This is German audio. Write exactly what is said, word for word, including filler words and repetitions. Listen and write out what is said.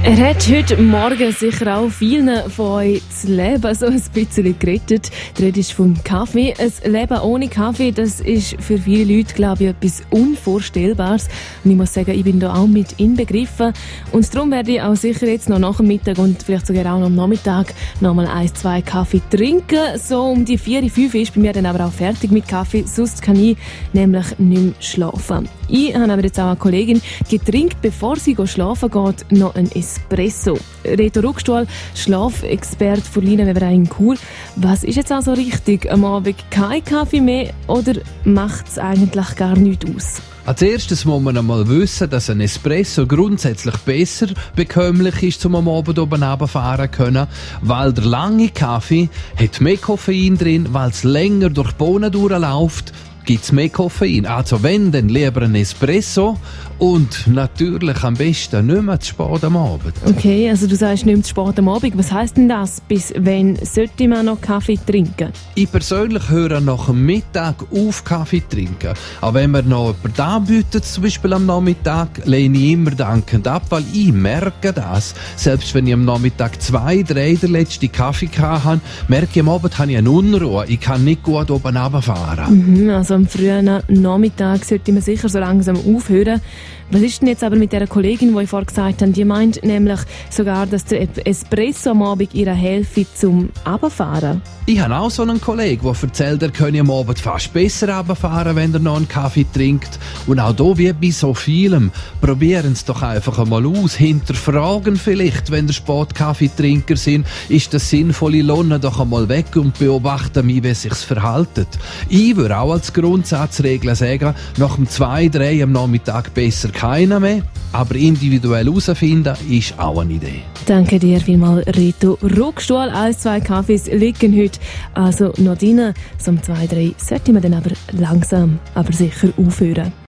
Er hat heute Morgen sicher auch vielen von euch das Leben so ein bisschen gerettet. Die Rede ist vom Kaffee. Ein Leben ohne Kaffee, das ist für viele Leute, glaube ich, etwas Unvorstellbares. Und ich muss sagen, ich bin da auch mit inbegriffen. Und darum werde ich auch sicher jetzt noch nach dem Mittag und vielleicht sogar auch noch am Nachmittag noch mal ein, zwei Kaffee trinken. So um die vier, fünf ist bei mir dann aber auch fertig mit Kaffee. Sonst kann ich nämlich nicht mehr schlafen. Ich habe aber jetzt auch eine Kollegin, die trinkt, bevor sie schlafen geht, noch ein Espresso. Reto Ruckstuhl, Schlafexperte von Lina Weber-Ein Chur. Was ist jetzt also richtig? Am Abend kein Kaffee mehr oder macht es eigentlich gar nichts aus? Als erstes muss man einmal wissen, dass ein Espresso grundsätzlich besser bekömmlich ist, um am Abend oben runterfahren zu können, weil der lange Kaffee hat mehr Koffein drin, weil es länger durch die Bohnen durchläuft, gibt es mehr Koffein. Also wenn, dann lieber ein Espresso und natürlich am besten nicht mehr zu spät am Abend. Okay, also du sagst nicht mehr zu spät am Abend. Was heisst denn das? Bis wann sollte man noch Kaffee trinken? Ich persönlich höre nach dem Mittag auf Kaffee trinken. Aber wenn mir noch jemand anbietet, zum Beispiel am Nachmittag, lehne ich immer dankend ab, weil ich merke das. Selbst wenn ich am Nachmittag zwei, drei den letzten Kaffee hatte, merke ich am Abend habe ich eine Unruhe. Ich kann nicht gut oben runterfahren. Mhm, also am frühen Nachmittag sollte man sicher so langsam aufhören. Was ist denn jetzt aber mit der Kollegin, die ich vorhin gesagt habe? Die meint nämlich sogar, dass der Espresso am Abend ihr helfe zum Runterfahren. Ich habe auch so einen Kollegen, der erzählt, er könne am Abend fast besser runterfahren, wenn er noch einen Kaffee trinkt. Und auch hier, wie bei so vielem, probieren es doch einfach einmal aus. Hinterfragen vielleicht, wenn ihr Sport-Kaffeetrinker sind, ist das sinnvolle Lohnen doch einmal weg und beobachten, wie es sich verhält. Ich würde auch als Grundsatzregel sagen, nach dem zwei, drei am Nachmittag besser keiner mehr, aber individuell herausfinden ist auch eine Idee. Danke dir vielmals, Reto Ruckstuhl. Ein, zwei Kaffees liegen heute also noch drin. So um zwei, drei sollte man dann aber langsam, aber sicher aufhören.